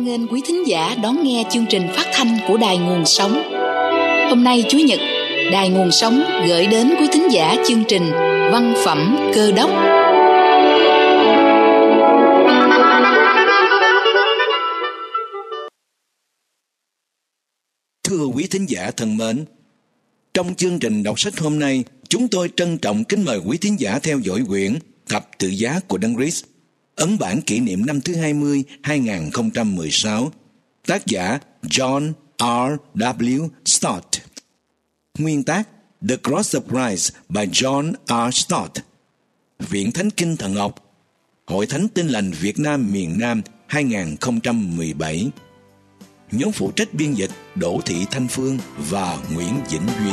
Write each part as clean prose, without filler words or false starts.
nghênh quý thính giả đón nghe chương trình phát thanh của Đài Nguồn Sống. Hôm nay Chủ nhật, Đài Nguồn Sống gửi đến quý thính giả chương trình Văn phẩm Cơ đốc. Thưa quý thính giả thân mến, trong chương trình đọc sách hôm nay, chúng tôi trân trọng kính mời quý thính giả theo dõi quyển Thập Tự Giá của Đấng Christ, ấn bản kỷ niệm năm thứ 20, 2016, tác giả John R. W. Stott. Nguyên tác The Cross of Christ by John R. Stott. Viện Thánh Kinh Thần học, Hội Thánh Tin Lành Việt Nam miền Nam 2017. Nhóm phụ trách biên dịch Đỗ Thị Thanh Phương và Nguyễn Vĩnh Duy.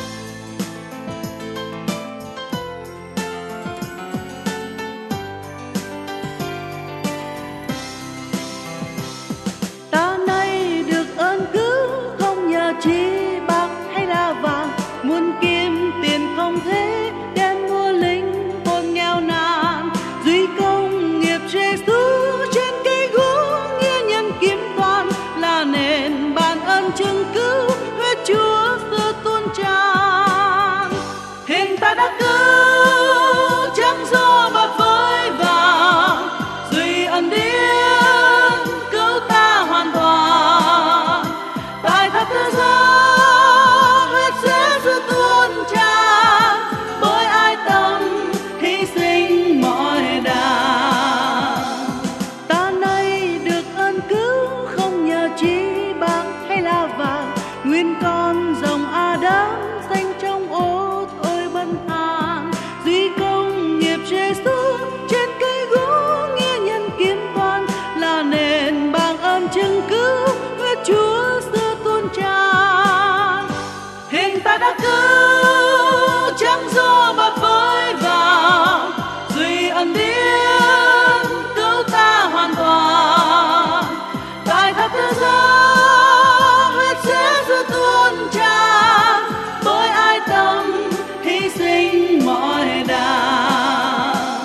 Ta nay được ơn cứu không nhờ chi bạc hay là vàng, muôn kim tiền không thế đem mua linh hồn nghèo nàn. Duy công nghiệp Giêsu trên cây gỗ nghĩa nhân kiếm toàn, là nền ban ơn chứng cứu huyết Chúa xưa tuôn tràn. Hình ta đã cứu chẳng do bạc với vàng, duy ân điển cứu ta hoàn toàn. Tại thập tự giá huyết Giêsu tuôn tràn, bởi ai tâm hy sinh mọi đàng. Ta nay được ơn cứu không nhờ chi bạc hay là vàng, nguyên con dòng Adam xanh trong ô thôi bần hàn. Duy công nghiệp Giêsu trên cây gỗ nghĩa nhân kiếm toàn, là nền bằng ơn chứng cứu huyết Chúa xưa tuôn tràn. Hình ta đã cứu chẳng do bạc với vàng, duy ân điển cứu ta hoàn toàn. Tại thập tự giá huyết Giêsu tuôn tràn, bởi ai tâm hy sinh mọi đàng.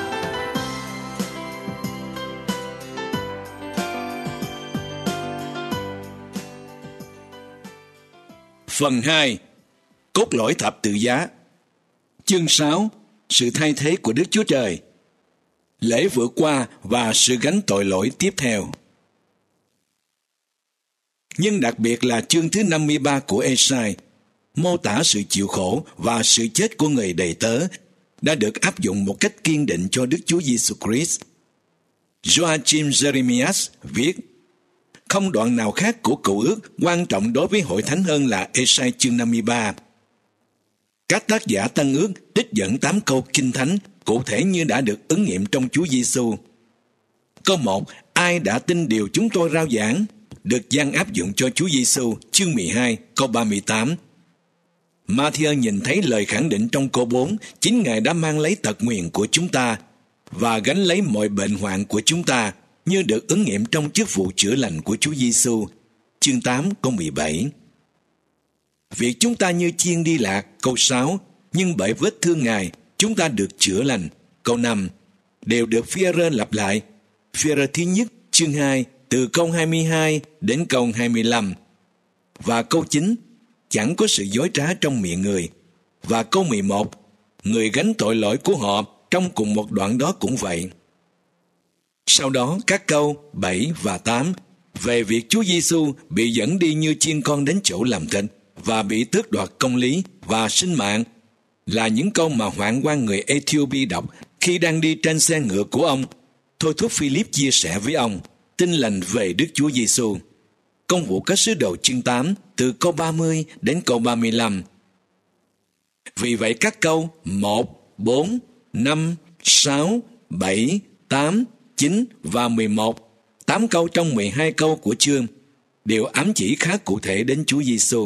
Phần 2. Cốt lõi thập tự giá. Chương 6. Sự thay thế của Đức Chúa Trời. Lễ vượt qua và sự gánh tội lỗi tiếp theo. Nhưng đặc biệt là chương thứ 53 của Ê-sai, mô tả sự chịu khổ và sự chết của người đầy tớ, đã được áp dụng một cách kiên định cho Đức Chúa Giêsu Christ. Joachim Jeremias viết: không đoạn nào khác của cựu ước quan trọng đối với hội thánh hơn là Ê-sai chương 53. Các tác giả Tân ước trích dẫn 8 câu kinh thánh cụ thể như đã được ứng nghiệm trong Chúa Giêsu. Câu 1: ai đã tin điều chúng tôi rao giảng, được dăng áp dụng cho Chúa Giêsu chương 12 câu 38. Ma-thi-ơ nhìn thấy lời khẳng định trong câu 4: chính Ngài đã mang lấy tật nguyền của chúng ta và gánh lấy mọi bệnh hoạn của chúng ta, như được ứng nghiệm trong chức vụ chữa lành của Chúa Giêsu chương 8 câu 17. Việc chúng ta như chiên đi lạc câu 6, nhưng bởi vết thương Ngài chúng ta được chữa lành câu 5, đều được Phi-e-rơ lặp lại. Phi-e-rơ thứ nhất chương 2 từ câu 22 đến câu 25. Và câu 9, chẳng có sự dối trá trong miệng người. Và câu 11, người gánh tội lỗi của họ trong cùng một đoạn đó cũng vậy. Sau đó các câu 7 và 8 về việc Chúa Giêsu bị dẫn đi như chiên con đến chỗ làm thịt và bị tước đoạt công lý và sinh mạng là những câu mà hoạn quan người Ethiopia đọc khi đang đi trên xe ngựa của ông, thôi thúc Philip chia sẻ với ông tin lành về Đức Chúa Giêsu. Công vụ các sứ đồ chương 8 từ câu 30 đến câu 35. Vì vậy các câu 1, 4, 5, 6, 7, 8, 9 và 11, 8 câu trong 12 câu của chương đều ám chỉ khá cụ thể đến Chúa Giêsu.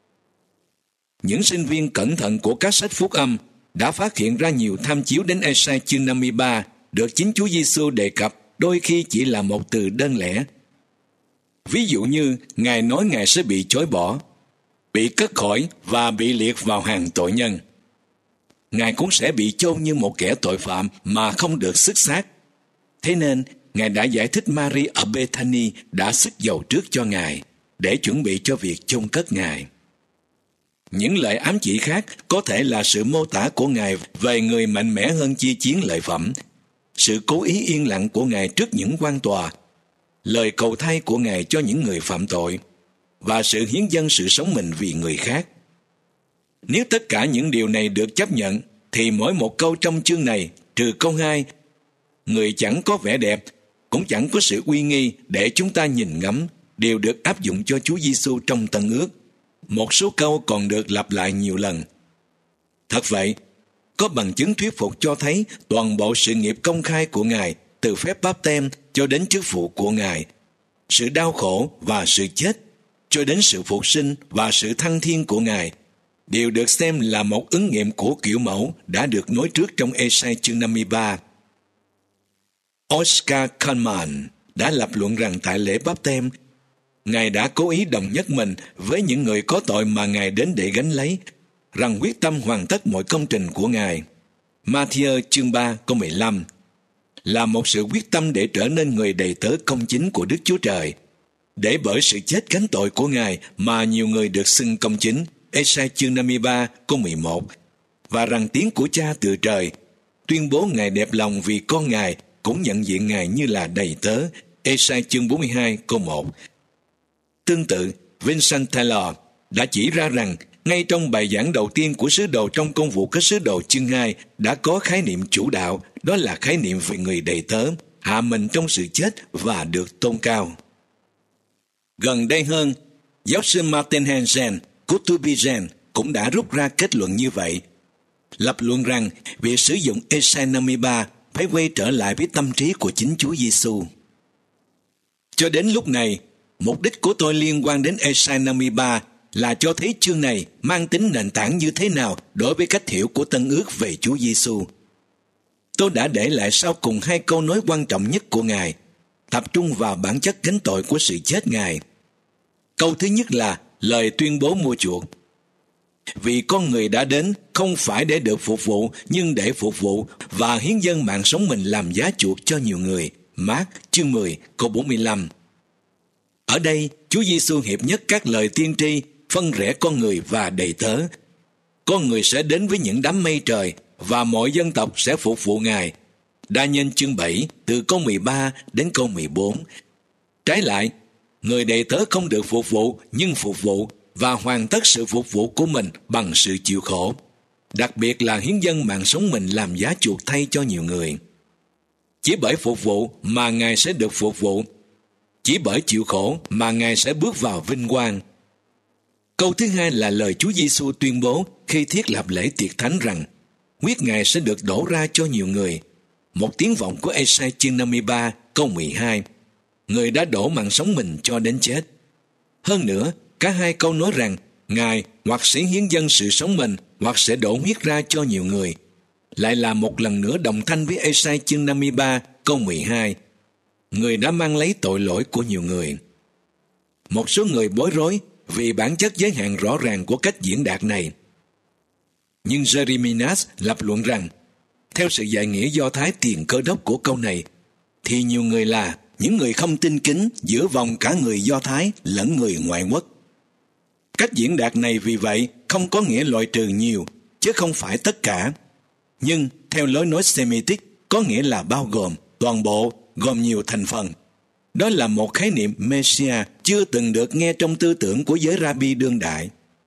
Những sinh viên cẩn thận của các sách phúc âm đã phát hiện ra nhiều tham chiếu đến Ê-sai chương 53 được chính Chúa Giêsu đề cập đôi khi chỉ là một từ đơn lẻ. Ví dụ như Ngài nói Ngài sẽ bị chối bỏ, bị cất khỏi và bị liệt vào hàng tội nhân. Ngài cũng sẽ bị chôn như một kẻ tội phạm mà không được xức xác. Thế nên Ngài đã giải thích Mary ở Bethany đã xức dầu trước cho Ngài để chuẩn bị cho việc chôn cất Ngài. Những lời ám chỉ khác có thể là sự mô tả của Ngài về người mạnh mẽ hơn chi chiến lợi phẩm, sự cố ý yên lặng của Ngài trước những quan tòa, lời cầu thay của Ngài cho những người phạm tội, và sự hiến dâng sự sống mình vì người khác. Nếu tất cả những điều này được chấp nhận, thì mỗi một câu trong chương này, trừ câu 2, người chẳng có vẻ đẹp, cũng chẳng có sự uy nghi để chúng ta nhìn ngắm, đều được áp dụng cho Chúa Giêsu trong Tân Ước. Một số câu còn được lặp lại nhiều lần. Thật vậy, có bằng chứng thuyết phục cho thấy toàn bộ sự nghiệp công khai của Ngài, từ phép báp têm cho đến chức vụ của Ngài, sự đau khổ và sự chết, cho đến sự phục sinh và sự thăng thiên của Ngài, đều được xem là một ứng nghiệm của kiểu mẫu đã được nói trước trong Ê-sai chương 53. Oscar Cullmann đã lập luận rằng tại lễ báp têm, Ngài đã cố ý đồng nhất mình với những người có tội mà Ngài đến để gánh lấy, rằng quyết tâm hoàn tất mọi công trình của Ngài. Ma-thi-ơ chương 3 câu 15 là một sự quyết tâm để trở nên người đầy tớ công chính của Đức Chúa Trời, để bởi sự chết gánh tội của Ngài mà nhiều người được xưng công chính. Ê-sai chương 53 câu 11, và rằng tiếng của Cha từ trời tuyên bố Ngài đẹp lòng vì con Ngài cũng nhận diện Ngài như là đầy tớ. Ê-sai chương 42 câu 1. Tương tự, Vincent Taylor đã chỉ ra rằng ngay trong bài giảng đầu tiên của sứ đồ trong công vụ các sứ đồ chương 2 đã có khái niệm chủ đạo, đó là khái niệm về người đầy tớ, hạ mình trong sự chết và được tôn cao. Gần đây hơn, giáo sư Martin Hansen của Tübingen cũng đã rút ra kết luận như vậy, lập luận rằng việc sử dụng Ê-sai 53 phải quay trở lại với tâm trí của chính Chúa Giêsu. Cho đến lúc này, mục đích của tôi liên quan đến Ê-sai 53 là cho thấy chương này mang tính nền tảng như thế nào đối với cách hiểu của Tân Ước về Chúa Giêsu. Tôi đã để lại sau cùng hai câu nói quan trọng nhất của Ngài, tập trung vào bản chất gánh tội của sự chết Ngài. Câu thứ nhất là lời tuyên bố mua chuộc. Vì con người đã đến không phải để được phục vụ, nhưng để phục vụ và hiến dâng mạng sống mình làm giá chuộc cho nhiều người. Mác chương 10 câu 45. Ở đây, Chúa Giêsu hiệp nhất các lời tiên tri, phân rẽ con người và đầy tớ. Con người sẽ đến với những đám mây trời và mọi dân tộc sẽ phục vụ Ngài. Đa-nhân chương 7 từ câu 13 đến câu 14. Trái lại, người đầy tớ không được phục vụ nhưng phục vụ và hoàn tất sự phục vụ của mình bằng sự chịu khổ, đặc biệt là hiến dâng mạng sống mình làm giá chuộc thay cho nhiều người. Chỉ bởi phục vụ mà Ngài sẽ được phục vụ, chỉ bởi chịu khổ mà Ngài sẽ bước vào vinh quang. Câu thứ hai là lời Chúa Giêsu tuyên bố khi thiết lập lễ tiệc thánh rằng huyết Ngài sẽ được đổ ra cho nhiều người. Một tiếng vọng của Ê-sai chương 53 câu 12. Người đã đổ mạng sống mình cho đến chết. Hơn nữa, cả hai câu nói rằng Ngài hoặc sẽ hiến dâng sự sống mình hoặc sẽ đổ huyết ra cho nhiều người, lại là một lần nữa đồng thanh với Ê-sai chương 53 câu 12. Người đã mang lấy tội lỗi của nhiều người. Một số người bối rối vì bản chất giới hạn rõ ràng của cách diễn đạt này. Nhưng Jeremias lập luận rằng, theo sự dạy nghĩa Do Thái tiền Cơ đốc của câu này, thì nhiều người là những người không tin kính giữa vòng cả người Do Thái lẫn người ngoại quốc. Cách diễn đạt này vì vậy không có nghĩa loại trừ nhiều, chứ không phải tất cả. Nhưng theo lối nói Semitic có nghĩa là bao gồm, toàn bộ, gồm nhiều thành phần. Đó là một khái niệm Messiah chưa từng được nghe trong tư tưởng của giới Rabbi đương đại.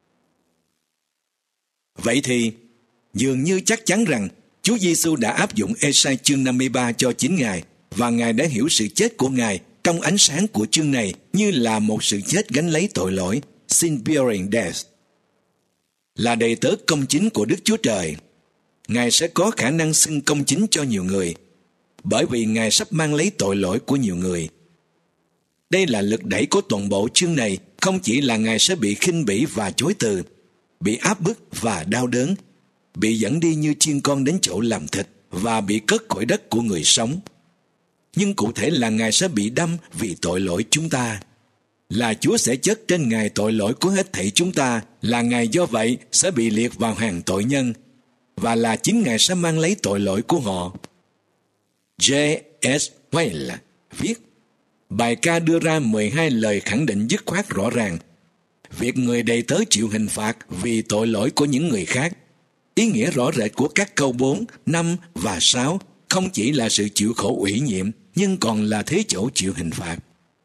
Vậy thì, dường như chắc chắn rằng Chúa Giêsu đã áp dụng Ê-sai chương 53 cho chính Ngài, và Ngài đã hiểu sự chết của Ngài trong ánh sáng của chương này như là một sự chết gánh lấy tội lỗi, sin-bearing death. Là đầy tớ công chính của Đức Chúa Trời, Ngài sẽ có khả năng xưng công chính cho nhiều người, bởi vì Ngài sắp mang lấy tội lỗi của nhiều người. Đây là lực đẩy của toàn bộ chương này, không chỉ là Ngài sẽ bị khinh bỉ và chối từ, bị áp bức và đau đớn, bị dẫn đi như chiên con đến chỗ làm thịt và bị cất khỏi đất của người sống. Nhưng cụ thể là Ngài sẽ bị đâm vì tội lỗi chúng ta. Là Chúa sẽ chất trên Ngài tội lỗi của hết thảy chúng ta, là Ngài do vậy sẽ bị liệt vào hàng tội nhân, và là chính Ngài sẽ mang lấy tội lỗi của họ. J.S. Weil viết, bài ca đưa ra 12 lời khẳng định dứt khoát rõ ràng. Việc người đầy tớ chịu hình phạt vì tội lỗi của những người khác. Ý nghĩa rõ rệt của các câu 4, 5 và 6 không chỉ là sự chịu khổ ủy nhiệm, nhưng còn là thế chỗ chịu hình phạt.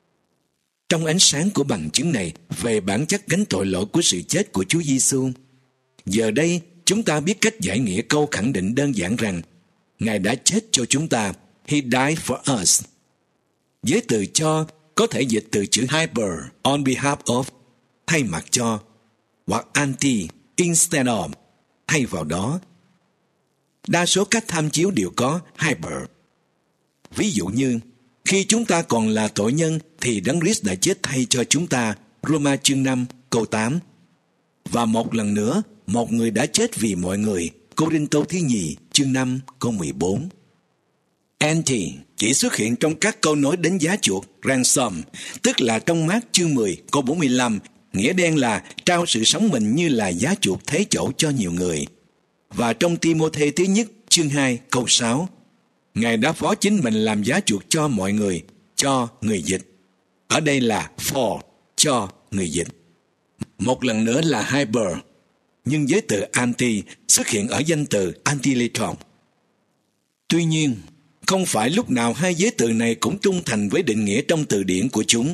Trong ánh sáng của bằng chứng này về bản chất gánh tội lỗi của sự chết của Chúa Giêsu, giờ đây chúng ta biết cách giải nghĩa câu khẳng định đơn giản rằng Ngài đã chết cho chúng ta. He died for us. Với từ cho có thể dịch từ chữ hyper, on behalf of, thay mặt cho, hoặc anti, instead of, thay vào đó. Đa số các tham chiếu đều có hyper. Ví dụ như, khi chúng ta còn là tội nhân thì Đấng Christ đã chết thay cho chúng ta, Roma chương 5 câu 8. Và một lần nữa, một người đã chết vì mọi người, Cô-rinh-tô thứ nhì chương 5 câu 14. Anti chỉ xuất hiện trong các câu nói đến giá chuộc, ransom, tức là trong Mác chương 10 câu 45, nghĩa đen là trao sự sống mình như là giá chuộc thế chỗ cho nhiều người. Và trong Ti-mô-thê thứ nhất chương 2 câu 6, Ngài đã phó chính mình làm giá chuộc cho mọi người, cho người dịch. Ở đây là for, cho người dịch. Một lần nữa là hyper, nhưng với từ anti xuất hiện ở danh từ antileton. Tuy nhiên, không phải lúc nào hai giới từ này cũng trung thành với định nghĩa trong từ điển của chúng.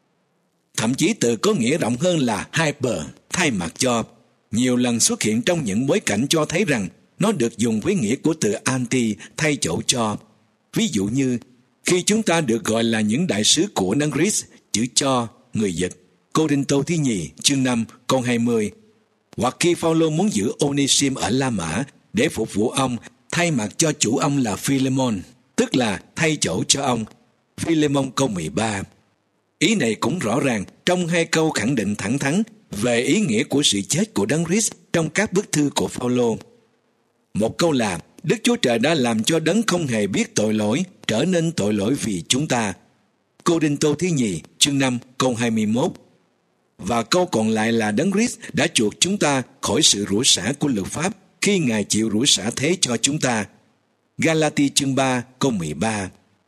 Thậm chí từ có nghĩa rộng hơn là hyper, thay mặt cho, nhiều lần xuất hiện trong những bối cảnh cho thấy rằng nó được dùng với nghĩa của từ anti thay chỗ cho. Ví dụ như, khi chúng ta được gọi là những đại sứ của Đấng Christ, chữ cho, người dịch, Cô-rinh-tô thứ nhì chương 5 câu 20, hoặc khi Phao-lô muốn giữ Onesim ở La Mã để phục vụ ông, thay mặt cho chủ ông là Philemon, tức là thay chỗ cho ông, Philemon câu 13. Ý này cũng rõ ràng trong hai câu khẳng định thẳng thắn về ý nghĩa của sự chết của Đấng Christ trong các bức thư của Phao-lô. Một câu là Đức Chúa Trời đã làm cho đấng không hề biết tội lỗi trở nên tội lỗi vì chúng ta, Cô-rinh-tô thứ nhì chương 5 câu 21. Và câu còn lại là Đấng Christ đã chuộc chúng ta khỏi sự rủa xả của luật pháp khi Ngài chịu rủa xả thế cho chúng ta, Ga-la-ti chương 3 câu 13.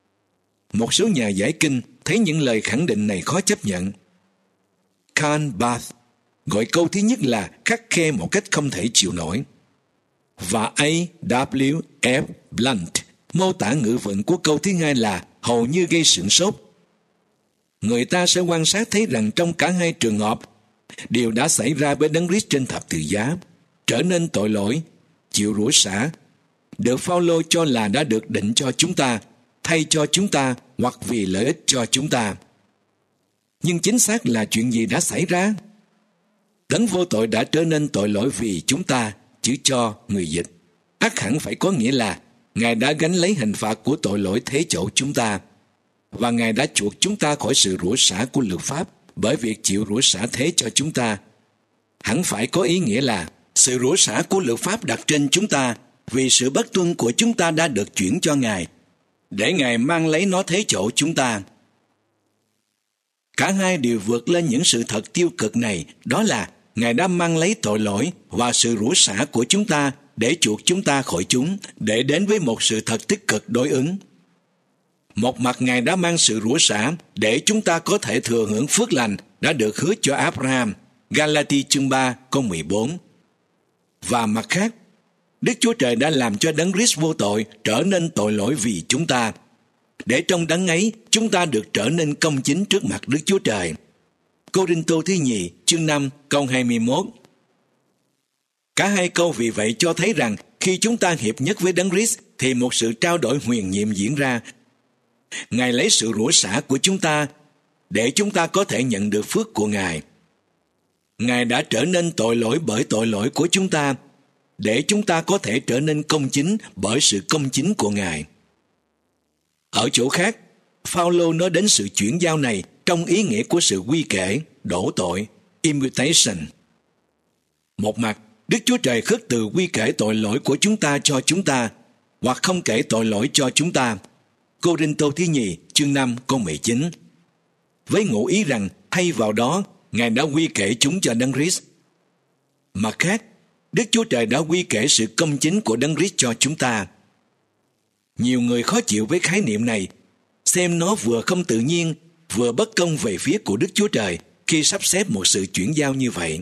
Một số nhà giải kinh thấy những lời khẳng định này khó chấp nhận. Karl Barth gọi câu thứ nhất là khắt khe một cách không thể chịu nổi, và A.W. F. Blunt mô tả ngữ vận của câu thứ hai là hầu như gây sửng sốt. Người ta sẽ quan sát thấy rằng trong cả hai trường hợp, điều đã xảy ra với Đấng Christ trên thập tự giá, trở nên tội lỗi, chịu rủa xả, được Phao-lô cho là đã được định cho chúng ta, thay cho chúng ta hoặc vì lợi ích cho chúng ta. Nhưng chính xác là chuyện gì đã xảy ra? Đấng vô tội đã trở nên tội lỗi vì chúng ta, chữ cho người dịch. Ắt hẳn phải có nghĩa là Ngài đã gánh lấy hình phạt của tội lỗi thế chỗ chúng ta, và Ngài đã chuộc chúng ta khỏi sự rủa xả của luật pháp bởi việc chịu rủa xả thế cho chúng ta. Hẳn phải có ý nghĩa là sự rủa xả của luật pháp đặt trên chúng ta vì sự bất tuân của chúng ta đã được chuyển cho Ngài, để Ngài mang lấy nó thế chỗ chúng ta. Cả hai đều vượt lên những sự thật tiêu cực này, đó là Ngài đã mang lấy tội lỗi và sự rủa xả của chúng ta để chuộc chúng ta khỏi chúng, để đến với một sự thật tích cực đối ứng. Một mặt Ngài đã mang sự rủa xả để chúng ta có thể thừa hưởng phước lành đã được hứa cho Abraham, Ga-la-ti chương 3 câu 14. Và mặt khác, Đức Chúa Trời đã làm cho Đấng Christ vô tội trở nên tội lỗi vì chúng ta, để trong Đấng ấy chúng ta được trở nên công chính trước mặt Đức Chúa Trời. Cô-rinh-tô thứ nhì chương 5 câu 21. Cả hai câu vì vậy cho thấy rằng khi chúng ta hiệp nhất với Đấng Christ thì một sự trao đổi huyền nhiệm diễn ra. Ngài lấy sự rủa xả của chúng ta để chúng ta có thể nhận được phước của Ngài. Ngài đã trở nên tội lỗi bởi tội lỗi của chúng ta để chúng ta có thể trở nên công chính bởi sự công chính của Ngài. Ở chỗ khác, Phao-lô nói đến sự chuyển giao này trong ý nghĩa của sự quy kể, đổ tội, imputation. Một mặt, Đức Chúa Trời khước từ quy kể tội lỗi của chúng ta cho chúng ta, hoặc không kể tội lỗi cho chúng ta, Cô-rinh-tô thứ nhì chương 5 câu 19, với ngụ ý rằng thay vào đó Ngài đã quy kể chúng cho Đấng Christ. Mặt khác, Đức Chúa Trời đã quy kể sự công chính của Đấng Christ cho chúng ta. Nhiều người khó chịu với khái niệm này xem nó vừa không tự nhiên, vừa bất công về phía của Đức Chúa Trời khi sắp xếp một sự chuyển giao như vậy.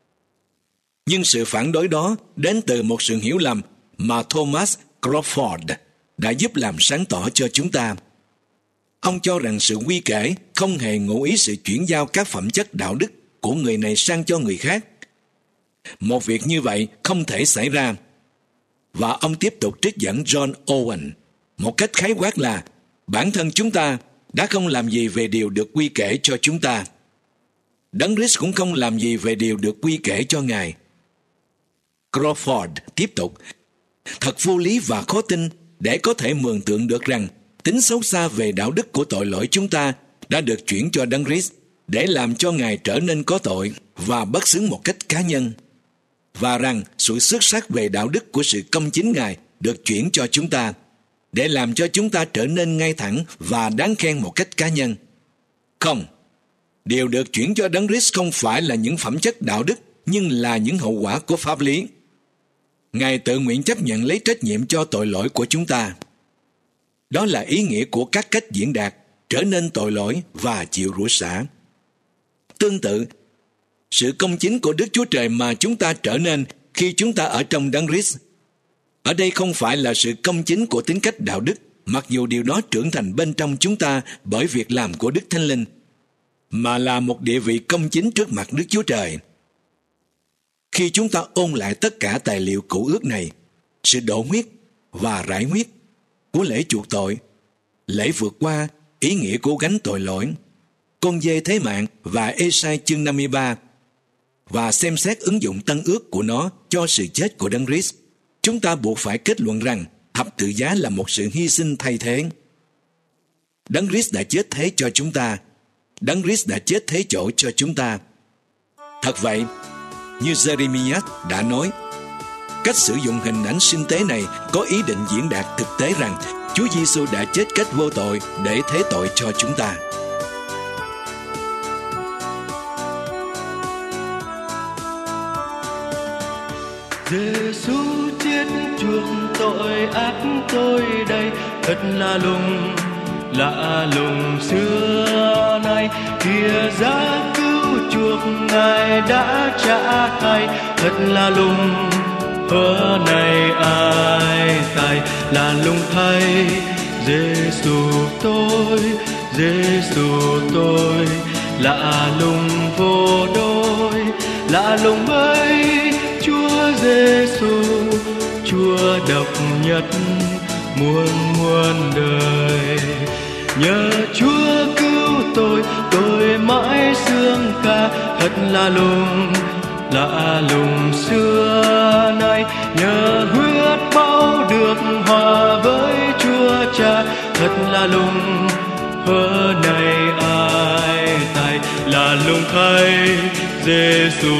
Nhưng sự phản đối đó đến từ một sự hiểu lầm mà Thomas Crawford đã giúp làm sáng tỏ cho chúng ta. Ông cho rằng sự quy kể không hề ngụ ý sự chuyển giao các phẩm chất đạo đức của người này sang cho người khác. Một việc như vậy không thể xảy ra. Và ông tiếp tục trích dẫn John Owen một cách khái quát là bản thân chúng ta đã không làm gì về điều được quy kể cho chúng ta. Đấng Christ cũng không làm gì về điều được quy kể cho Ngài. Crawford tiếp tục, thật vô lý và khó tin để có thể mường tượng được rằng tính xấu xa về đạo đức của tội lỗi chúng ta đã được chuyển cho Đấng Christ để làm cho Ngài trở nên có tội và bất xứng một cách cá nhân, và rằng sự xuất sắc về đạo đức của sự công chính Ngài được chuyển cho chúng ta để làm cho chúng ta trở nên ngay thẳng và đáng khen một cách cá nhân. Không, điều được chuyển cho Đấng Christ không phải là những phẩm chất đạo đức, nhưng là những hậu quả của pháp lý. Ngài tự nguyện chấp nhận lấy trách nhiệm cho tội lỗi của chúng ta. Đó là ý nghĩa của các cách diễn đạt trở nên tội lỗi và chịu rủa xả. Tương tự, sự công chính của Đức Chúa Trời mà chúng ta trở nên khi chúng ta ở trong Đấng Christ. Ở đây không phải là sự công chính của tính cách đạo đức, mặc dù điều đó trưởng thành bên trong chúng ta bởi việc làm của Đức Thánh Linh, mà là một địa vị công chính trước mặt Đức Chúa Trời. Khi chúng ta ôn lại tất cả tài liệu cựu ước này, sự đổ huyết và rải huyết của lễ chuộc tội, lễ vượt qua, ý nghĩa của gánh tội lỗi, con dê thế mạng và Ê-sai chương 53, và xem xét ứng dụng tân ước của nó cho sự chết của Đấng Christ, chúng ta buộc phải kết luận rằng thập tự giá là một sự hy sinh thay thế. Đấng Christ đã chết thế cho chúng ta. Đấng Christ đã chết thế chỗ cho chúng ta. Thật vậy, như Jeremiah đã nói, cách sử dụng hình ảnh sinh tế này có ý định diễn đạt thực tế rằng Chúa Giêsu đã chết cách vô tội để thế tội cho chúng ta. Giêsu chết chuộc tội ác tôi đây, thật là lùng lạ lùng xưa nay. Kìa giá cứu chuộc Ngài đã trả thay, thật là lùng hứa này ai thay, là lùng thay. Giêsu tôi lạ lùng vô đôi, lạ lùng ấy Chúa Giêsu, Chúa độc nhất muôn muôn đời. Nhờ Chúa cứu tôi mãi sương ca, thật là lùng xưa nay. Nhờ huyết máu được hòa với Chúa Cha, thật là lùng hứa này ai thay, là lùng thay. Giêsu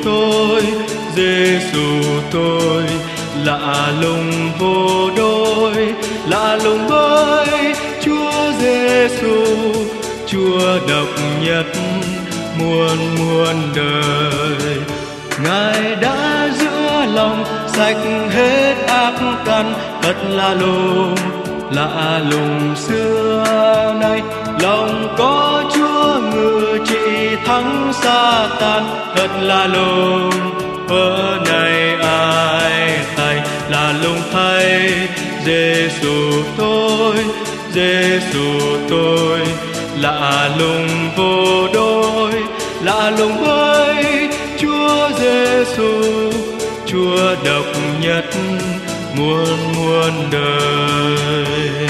tôi lạ lùng vô đôi, lạ lùng với Chúa Giêsu, Chúa độc nhất muôn muôn đời. Ngài đã giữa lòng sạch hết ác căn, thật là lùng xưa nay. Lòng có Chúa ngự trị thắng Sa-tan, thật là lùng hứa này ai thay, là lùng thay. Giêsu tôi lạ lùng vô đôi, lạ lùng với Chúa Giêsu, Chúa độc nhất muôn muôn đời.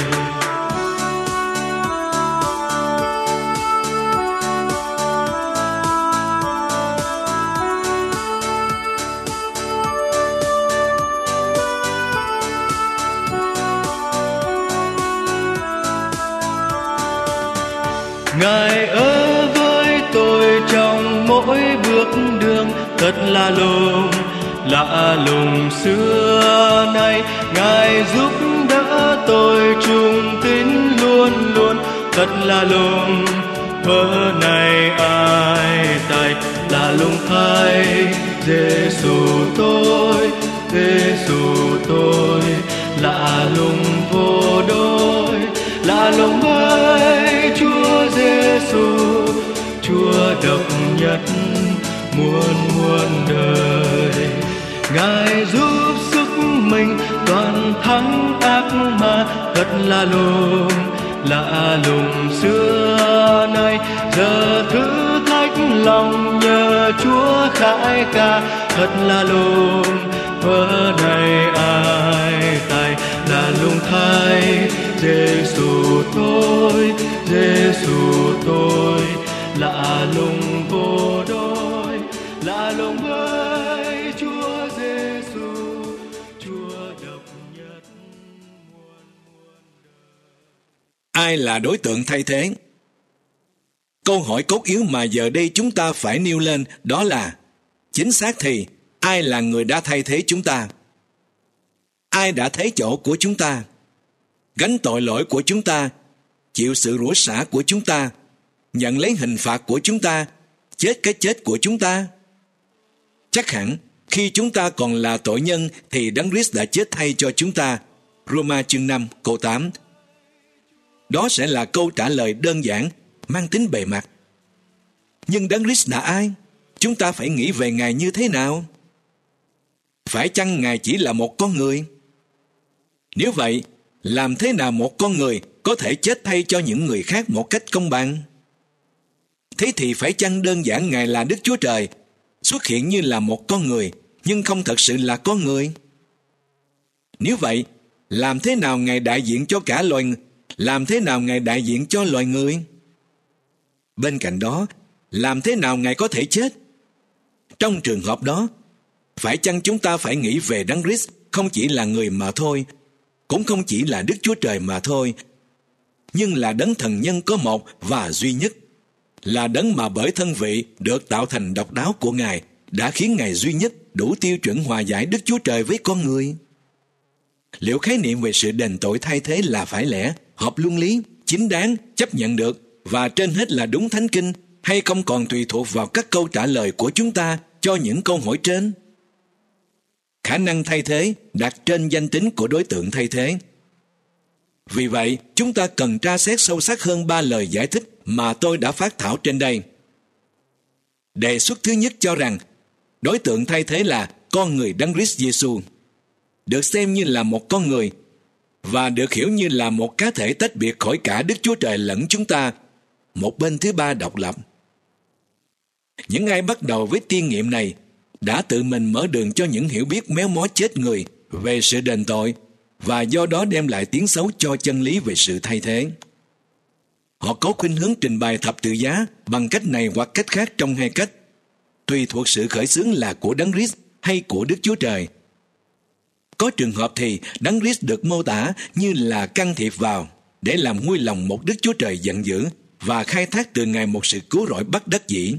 Ngài ở với tôi trong mỗi bước đường, thật là lùng xưa nay. Ngài giúp đỡ tôi trung tín luôn luôn, thật là lùng hứa này ai thay, là lùng thay. Giêsu tôi lạ lùng vô đôi, lạ lùng với nhất muôn đời. Ngài giúp sức mình toàn thắng ác ma, thật lạ lùng xưa nay. Giờ thử thách lòng nhờ Chúa khải ca, thật lạ lùng vỡ này ai tay. Lạ lùng thay Giêsu tôi, lạ lùng vô đối, lạ lùng với Chúa Giêsu, Chúa độc nhất muôn đời. Ai là đối tượng thay thế? Câu hỏi cốt yếu mà giờ đây chúng ta phải nêu lên đó là, chính xác thì, ai là người đã thay thế chúng ta? Ai đã thấy chỗ của chúng ta, gánh tội lỗi của chúng ta, chịu sự rủa xả của chúng ta, nhận lấy hình phạt của chúng ta, chết cái chết của chúng ta? Chắc hẳn, khi chúng ta còn là tội nhân thì Đấng Christ đã chết thay cho chúng ta. Roma chương 5 câu 8. Đó sẽ là câu trả lời đơn giản, mang tính bề mặt. Nhưng Đấng Christ là ai? Chúng ta phải nghĩ về Ngài như thế nào? Phải chăng Ngài chỉ là một con người? Nếu vậy, làm thế nào một con người có thể chết thay cho những người khác một cách công bằng? Thế thì phải chăng đơn giản Ngài là Đức Chúa Trời, xuất hiện như là một con người, nhưng không thật sự là con người? Nếu vậy, làm thế nào Ngài đại diện cho cả loài người? Làm thế nào Ngài đại diện cho loài người? Bên cạnh đó, làm thế nào Ngài có thể chết? Trong trường hợp đó, phải chăng chúng ta phải nghĩ về Đấng Christ không chỉ là người mà thôi, cũng không chỉ là Đức Chúa Trời mà thôi, nhưng là Đấng Thần Nhân có một và duy nhất, là Đấng mà bởi thân vị được tạo thành độc đáo của Ngài đã khiến Ngài duy nhất đủ tiêu chuẩn hòa giải Đức Chúa Trời với con người? Liệu khái niệm về sự đền tội thay thế là phải lẽ, hợp luân lý, chính đáng, chấp nhận được và trên hết là đúng Thánh Kinh, hay không còn tùy thuộc vào các câu trả lời của chúng ta cho những câu hỏi trên? Khả năng thay thế đặt trên danh tính của đối tượng thay thế. Vì vậy, chúng ta cần tra xét sâu sắc hơn 3 lời giải thích mà tôi đã phát thảo trên đây. Đề xuất thứ nhất cho rằng đối tượng thay thế là con người Đấng Christ Giêsu, được xem như là một con người và được hiểu như là một cá thể tách biệt khỏi cả Đức Chúa Trời lẫn chúng ta, một bên thứ ba độc lập. Những ai bắt đầu với tiên nghiệm này đã tự mình mở đường cho những hiểu biết méo mó chết người về sự đền tội và do đó đem lại tiếng xấu cho chân lý về sự thay thế. Họ có khuynh hướng trình bày thập tự giá bằng cách này hoặc cách khác trong hai cách, tùy thuộc sự khởi xướng là của Đấng Christ hay của Đức Chúa Trời. Có trường hợp thì Đấng Christ được mô tả như là can thiệp vào để làm nguôi lòng một Đức Chúa Trời giận dữ và khai thác từ Ngài một sự cứu rỗi bất đắc dĩ.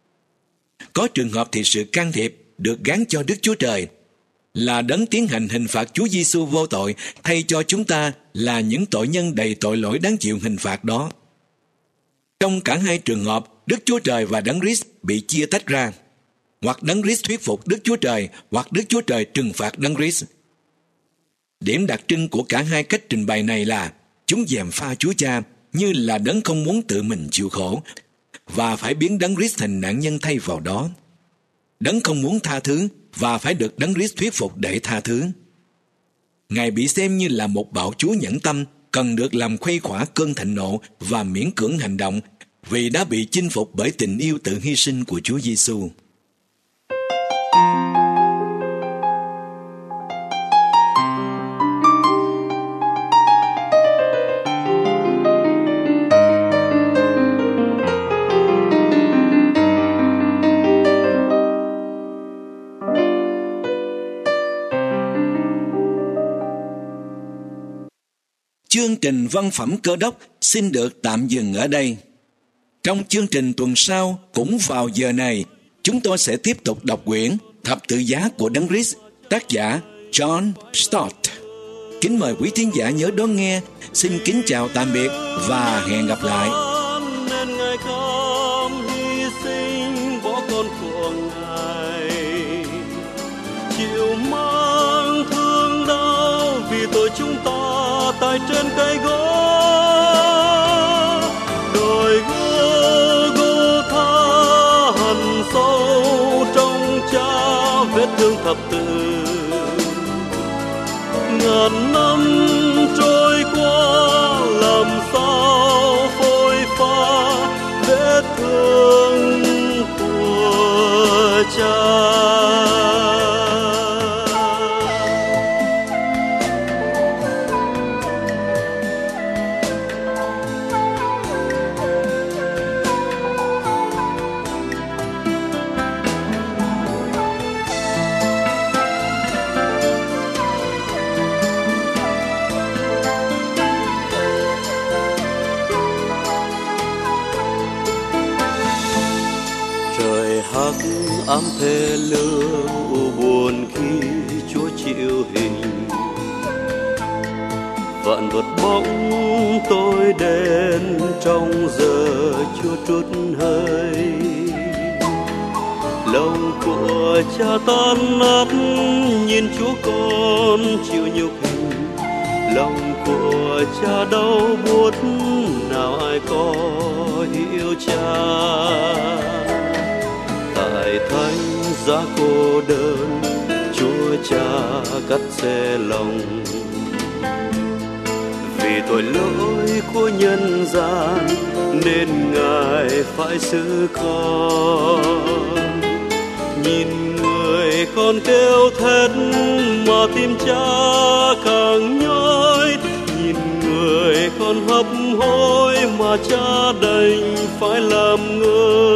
Có trường hợp thì sự can thiệp được gán cho Đức Chúa Trời, là Đấng tiến hành hình phạt Chúa Giêsu vô tội thay cho chúng ta là những tội nhân đầy tội lỗi đáng chịu hình phạt đó. Trong cả hai trường hợp, Đức Chúa Trời và Đấng Christ bị chia tách ra, hoặc Đấng Christ thuyết phục Đức Chúa Trời, hoặc Đức Chúa Trời trừng phạt Đấng Christ. Điểm đặc trưng của cả hai cách trình bày này là chúng gièm pha Chúa Cha như là Đấng không muốn tự mình chịu khổ và phải biến Đấng Christ thành nạn nhân thay vào đó. Đấng không muốn tha thứ và phải được Đấng Christ thuyết phục để tha thứ. Ngài bị xem như là một bạo chúa nhẫn tâm cần được làm khuây khỏa cơn thịnh nộ và miễn cưỡng hành động vì đã bị chinh phục bởi tình yêu tự hy sinh của Chúa Giêsu. Chương trình Văn phẩm Cơ đốc xin được tạm dừng ở đây. Trong chương trình tuần sau, cũng vào giờ này, chúng tôi sẽ tiếp tục đọc quyển Thập tự giá của Đấng Christ, tác giả John Stott. Kính mời quý thính giả nhớ đón nghe. Xin kính chào tạm biệt và hẹn gặp lại. Nên Ngài cam hy sinh bỏ con của Ngài, chịu mang thương đau vì tội chúng ta tại trên cây gỗ. Đồi Gô-gô-tha hằn thập tự. Ngàn năm trôi qua làm sao phôi pha vết thương của cha. Ám thê lương u buồn khi Chúa chịu hình, vạn vật bỗng tối đen trong giờ Chúa trút hơi. Lòng của cha tan nát nhìn Chúa con chịu nhục hình, lòng của cha đau buốt nào ai có hiểu cha. Tại thánh giá cô đơn Chúa cha cắt xe lòng, vì tội lỗi của nhân gian nên Ngài phải xử con. Nhìn người con kêu thét mà tim cha càng nhói, nhìn người con hấp hối mà cha đành phải làm ngơ.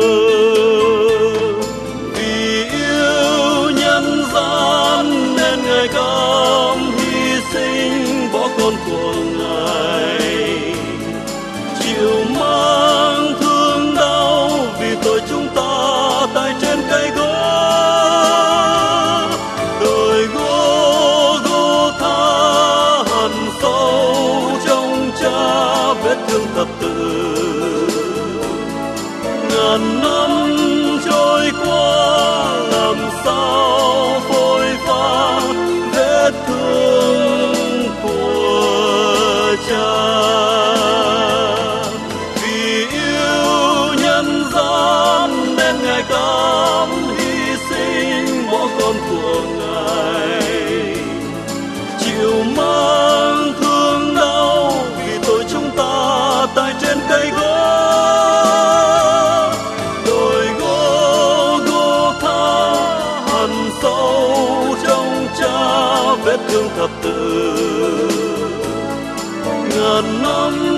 Nên Ngài cam hy sinh bỏ con của Ngài, chịu mang thương đau vì tội chúng ta tại trên cây gỗ. Đời Gô-gô-tha hằn sâu trong cha vết thương thập tự. Ngàn năm trôi qua làm sao phôi pha vết thương của cha. Vì yêu nhân gian nên Ngài cam hy sinh bỏ con của Ngài, chịu mang thương đau vì tội chúng ta tại trên cây gỗ. Vết thương thập tự ngàn năm